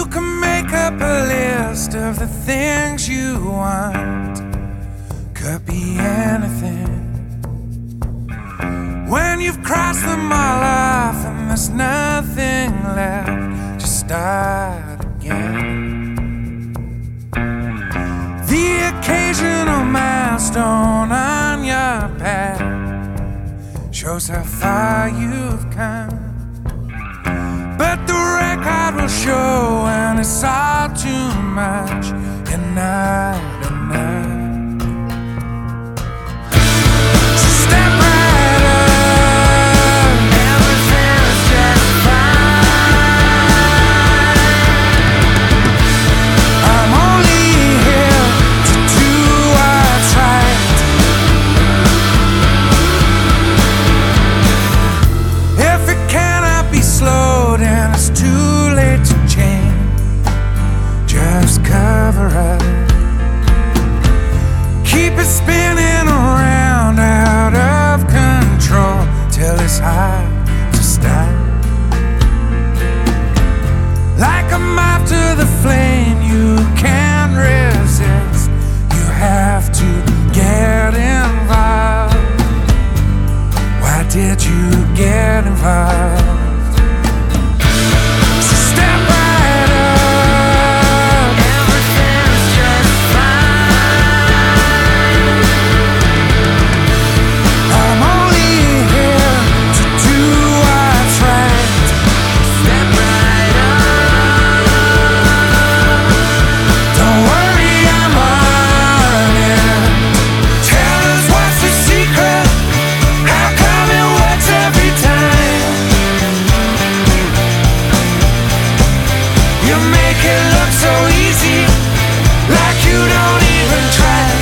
can make up a list of the things you want. Could be anything. When you've crossed them all off and there's nothing left, just start again. The occasional milestone on your path shows how far you've come. But the record will show when it's all too much and not enough. So step right up, everything's just fine. I'm only here to do what's right. If it cannot be slowed and it's too late to change, just cover up. Keep it spinning around out of control till it's hard to stop. Like a moth to the flame, you can't resist. You have to get involved. Why did you get involved? So step right up, everything's just fine. I'm only here to do what's right. Step right up. Don't worry, I'm on it. Tell us what's the secret. How come it works every time? You make it look so easy, like you don't even try.